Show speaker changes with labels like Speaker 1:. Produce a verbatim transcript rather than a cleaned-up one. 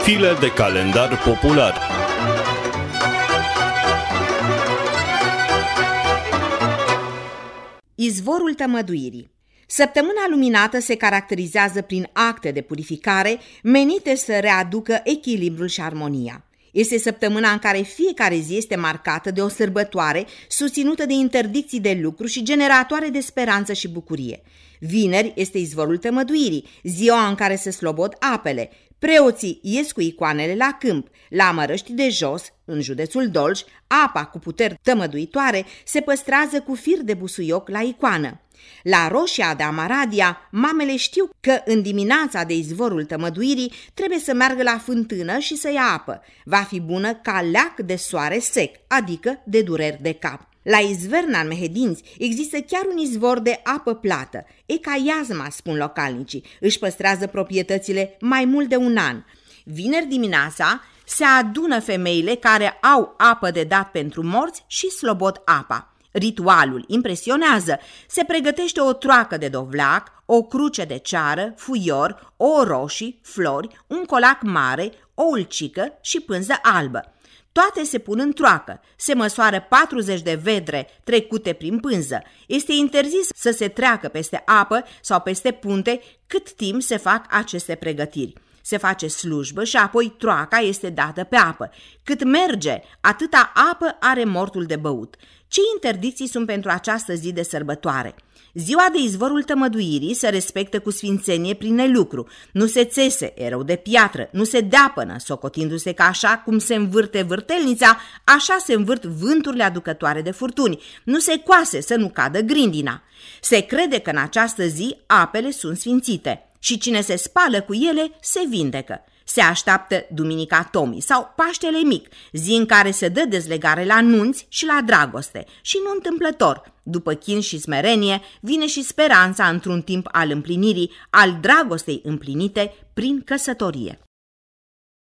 Speaker 1: Stile de calendar popular.
Speaker 2: Izvorul tămăduirii. Săptămâna luminată se caracterizează prin acte de purificare menite să readucă echilibrul și armonia. Este săptămâna în care fiecare zi este marcată de o sărbătoare susținută de interdicții de lucru și generatoare de speranță și bucurie. Vineri este izvorul tămăduirii, ziua în care se slobod apele. Preoții ies cu icoanele la câmp. La Mărăști de Jos, în județul Dolj, apa cu puteri tămăduitoare se păstrează cu fir de busuioc la icoană. La Roșia de Amaradia, mamele știu că în dimineața de izvorul tămăduirii trebuie să meargă la fântână și să ia apă. Va fi bună ca leac de soare sec, adică de dureri de cap. La Izverna, în Mehedinți, există chiar un izvor de apă plată. Ecaiazma, spun localnicii, își păstrează proprietățile mai mult de un an. Vineri dimineața se adună femeile care au apă de dat pentru morți și slobod apa. Ritualul impresionează. Se pregătește o troacă de dovleac, o cruce de ceară, fuior, ouă roșii, flori, un colac mare, o ulcică și pânză albă. Toate se pun în troacă. Se măsoară patruzeci de vedre trecute prin pânză. Este interzis să se treacă peste apă sau peste punte cât timp se fac aceste pregătiri. Se face slujbă și apoi troaca este dată pe apă. Cât merge, atâta apă are mortul de băut. Ce interdicții sunt pentru această zi de sărbătoare? Ziua de izvorul tămăduirii se respectă cu sfințenie prin nelucru. Nu se țese erou de piatră, nu se deapănă, socotindu-se că așa cum se învârte vârtelnița, așa se învârt vânturile aducătoare de furtuni. Nu se coase să nu cadă grindina. Se crede că în această zi apele sunt sfințite și cine se spală cu ele se vindecă. Se așteaptă Duminica Tomii sau Paștele Mic, zi în care se dă dezlegare la nunți și la dragoste. Și nu întâmplător, după chin și smerenie, vine și speranța într-un timp al împlinirii, al dragostei împlinite prin căsătorie.